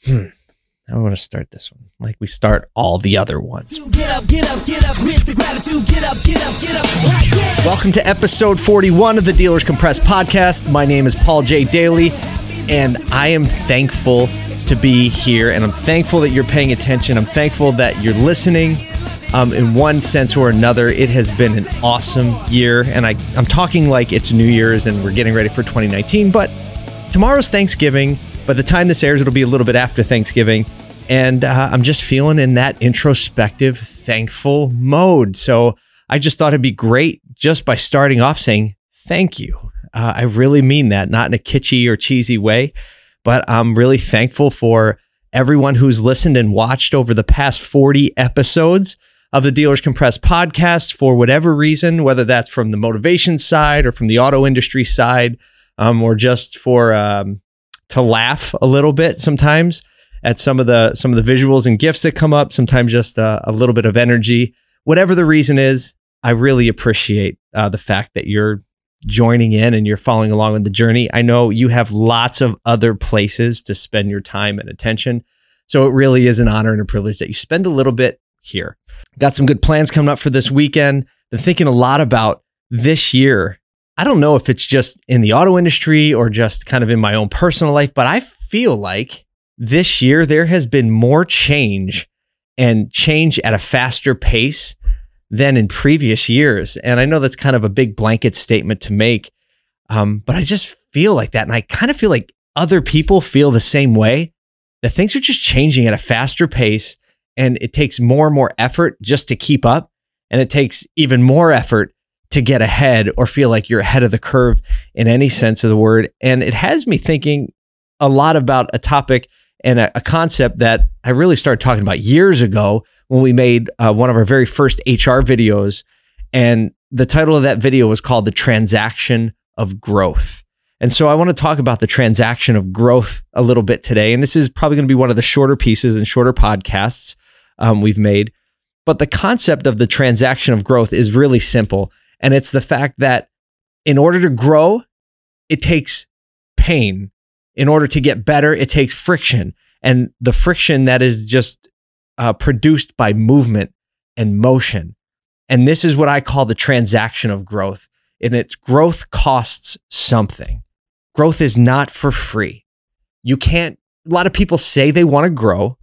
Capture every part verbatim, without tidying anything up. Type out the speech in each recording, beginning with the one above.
Hmm. I want to start this one like we start all the other ones. Get up, get up, get up with the gratitude. Get up, get up, get up. Like this. Welcome to episode forty-one of the Dealers Compressed podcast. My name is Paul J. Daly, and I am thankful to be here, and I'm thankful that you're paying attention. I'm thankful that you're listening. Um, in one sense or another, it has been an awesome year, and I, I'm talking like it's New Year's and we're getting ready for twenty nineteen, but tomorrow's Thanksgiving. By the time this airs, it'll be a little bit after Thanksgiving, and uh, I'm just feeling in that introspective, thankful mode. So I just thought it'd be great just by starting off saying thank you. Uh, I really mean that, not in a kitschy or cheesy way, but I'm really thankful for everyone who's listened and watched over the past forty episodes of the Dealers Compressed podcast for whatever reason, whether that's from the motivation side or from the auto industry side, um, or just for um, to laugh a little bit sometimes at some of the some of the visuals and GIFs that come up, sometimes just uh, a little bit of energy. Whatever the reason is, I really appreciate uh, the fact that you're joining in and you're following along with the journey. I know you have lots of other places to spend your time and attention, so it really is an honor and a privilege that you spend a little bit here. Got some good plans coming up for this weekend. Been thinking a lot about this year. I don't know if it's just in the auto industry or just kind of in my own personal life, but I feel like this year there has been more change and change at a faster pace than in previous years. And I know that's kind of a big blanket statement to make, um, but I just feel like that. And I kind of feel like other people feel the same way, that things are just changing at a faster pace. And it takes more and more effort just to keep up. And it takes even more effort to get ahead or feel like you're ahead of the curve in any sense of the word. And it has me thinking a lot about a topic and a, a concept that I really started talking about years ago when we made uh, one of our very first H R videos. And the title of that video was called The Transaction of Growth. And so I want to talk about the transaction of growth a little bit today. And this is probably going to be one of the shorter pieces and shorter podcasts um, we've made. But the concept of the transaction of growth is really simple. And it's the fact that in order to grow, it takes pain. In order to get better, it takes friction. And the friction that is just uh, produced by movement and motion. And this is what I call the transaction of growth. And its growth costs something. Growth is not for free. You can't, a lot of people say they want to grow,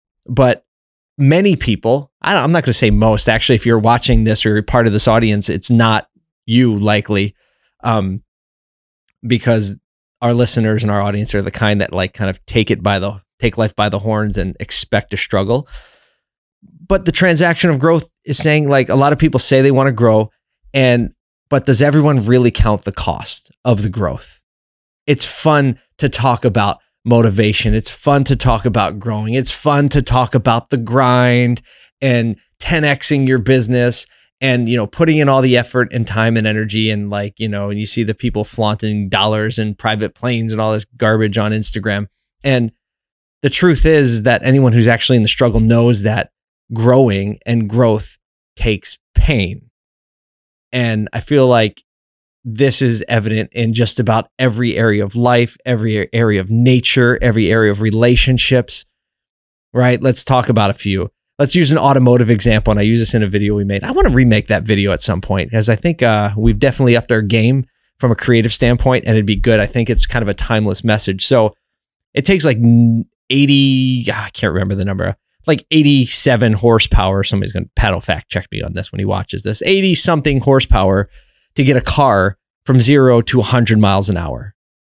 but many people, I don't, I'm not going to say most, actually, if you're watching this or you're part of this audience, it's not you likely, um, because our listeners and our audience are the kind that like kind of take it by the, take life by the horns and expect to struggle. But the transaction of growth is saying, like, a lot of people say they want to grow, and, but does everyone really count the cost of the growth? It's fun to talk about motivation. It's fun to talk about growing. It's fun to talk about the grind and ten Xing your business and, you know, putting in all the effort and time and energy. And like, you know, and you see the people flaunting dollars and private planes and all this garbage on Instagram. And the truth is that anyone who's actually in the struggle knows that growing and growth takes pain. And I feel like this is evident in just about every area of life, every area of nature, every area of relationships, right? Let's talk about a few. Let's use an automotive example, and I use this in a video we made. I want to remake that video at some point, because I think uh, we've definitely upped our game from a creative standpoint, and it'd be good. I think it's kind of a timeless message. So it takes like eighty, I can't remember the number, like eighty-seven horsepower. Somebody's going to paddle fact check me on this when he watches this. eighty something horsepower to get a car from zero to one hundred miles an hour.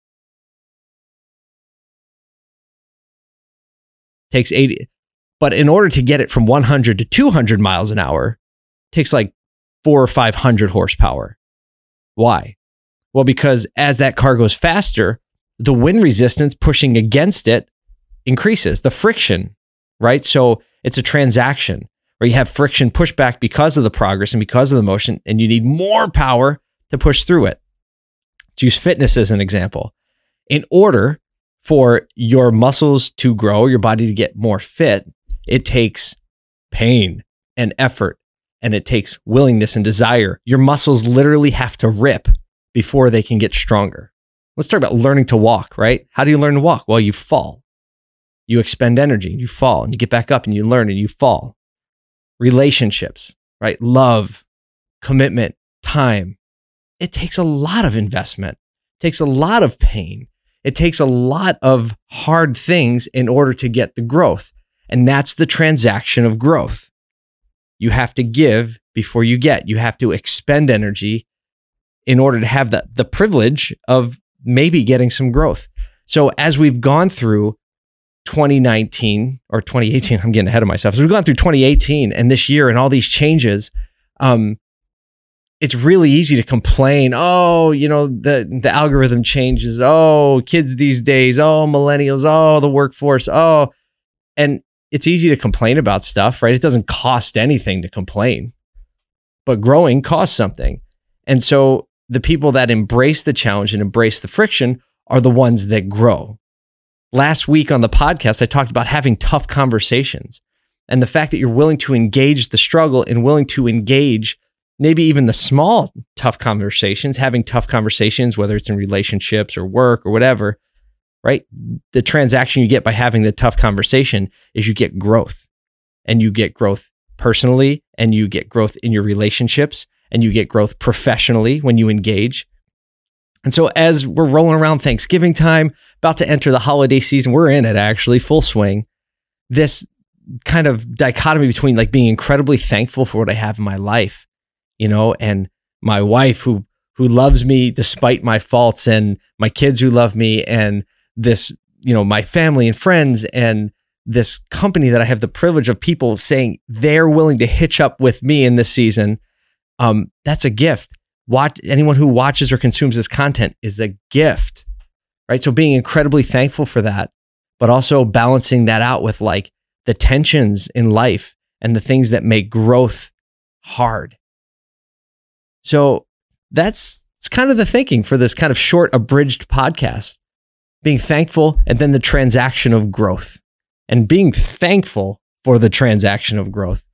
Takes eighty. But in order to get it from one hundred to two hundred miles an hour, takes like four or five hundred horsepower. Why? Well, because as that car goes faster, the wind resistance pushing against it increases, the friction, right? So it's a transaction where you have friction pushback because of the progress and because of the motion, and you need more power to push through it. Let's use fitness as an example. In order for your muscles to grow, your body to get more fit, it takes pain and effort, and it takes willingness and desire. Your muscles literally have to rip before they can get stronger. Let's talk about learning to walk, right? How do you learn to walk? Well, you fall. You expend energy, you fall, and you get back up and you learn and you fall. Relationships, right? Love, commitment, time. It takes a lot of investment. It takes a lot of pain. It takes a lot of hard things in order to get the growth. And that's the transaction of growth. You have to give before you get. You have to expend energy in order to have the, the privilege of maybe getting some growth. So as we've gone through twenty nineteen or twenty eighteen, I'm getting ahead of myself. So we've gone through twenty eighteen and this year and all these changes, um, it's really easy to complain. Oh, you know, the, the algorithm changes. Oh, kids these days. Oh, millennials. Oh, the workforce. Oh, and it's easy to complain about stuff, right? It doesn't cost anything to complain, but growing costs something. And so the people that embrace the challenge and embrace the friction are the ones that grow. Last week on the podcast, I talked about having tough conversations and the fact that you're willing to engage the struggle and willing to engage maybe even the small tough conversations, having tough conversations, whether it's in relationships or work or whatever, right? The transaction you get by having the tough conversation is you get growth, and you get growth personally, and you get growth in your relationships, and you get growth professionally when you engage. And so as we're rolling around Thanksgiving time, about to enter the holiday season, we're in it actually, full swing. This kind of dichotomy between like being incredibly thankful for what I have in my life, you know, and my wife who who loves me despite my faults, and my kids who love me, and this, you know, my family and friends, and this company that I have the privilege of people saying they're willing to hitch up with me in this season. Um, that's a gift. Watch anyone who watches or consumes this content is a gift, right? So being incredibly thankful for that, but also balancing that out with like the tensions in life and the things that make growth hard. So that's, it's kind of the thinking for this kind of short, abridged podcast, being thankful and then the transaction of growth, and being thankful for the transaction of growth.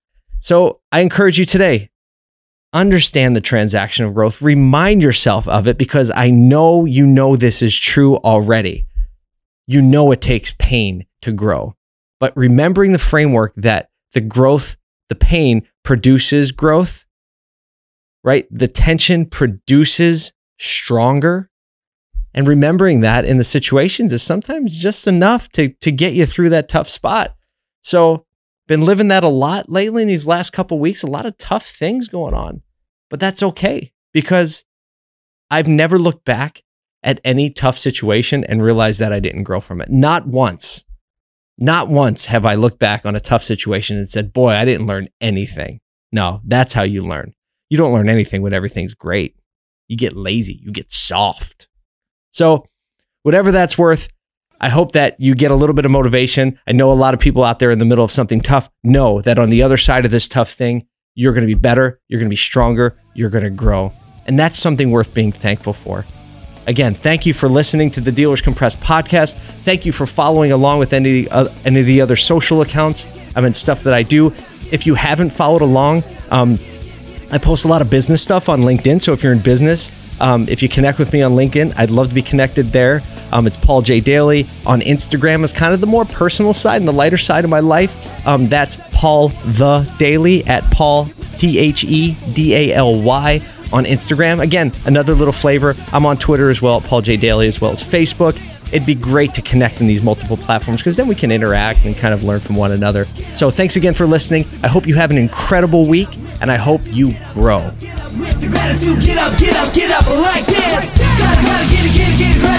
So I encourage you today, understand the transaction of growth, remind yourself of it, because I know you know this is true already. You know it takes pain to grow, but remembering the framework that the growth, the pain produces growth, right? The tension produces stronger. And remembering that in the situations is sometimes just enough to, to get you through that tough spot. So been living that a lot lately in these last couple of weeks, a lot of tough things going on, but that's okay, because I've never looked back at any tough situation and realized that I didn't grow from it. Not once, not once have I looked back on a tough situation and said, boy, I didn't learn anything. No, that's how you learn. You don't learn anything when everything's great. You get lazy, you get soft. So whatever that's worth, I hope that you get a little bit of motivation. I know a lot of people out there in the middle of something tough know that on the other side of this tough thing, you're going to be better, you're going to be stronger, you're going to grow. And that's something worth being thankful for. Again, thank you for listening to the Dealers Compressed podcast. Thank you for following along with any, uh, any of the other social accounts, I mean, stuff that I do. If you haven't followed along, um, I post a lot of business stuff on LinkedIn. So if you're in business, Um, if you connect with me on LinkedIn, I'd love to be connected there. Um, it's Paul J. Daly. On Instagram is kind of the more personal side and the lighter side of my life. Um, that's Paul the Daly at Paul, T H E D A L Y on Instagram. Again, another little flavor. I'm on Twitter as well, at Paul J. Daly, as well as Facebook. It'd be great to connect in these multiple platforms, because then we can interact and kind of learn from one another. So thanks again for listening. I hope you have an incredible week, and I hope you grow. With the gratitude, get up, get up, get up like this. Gotta, gotta get it, get it, get it right.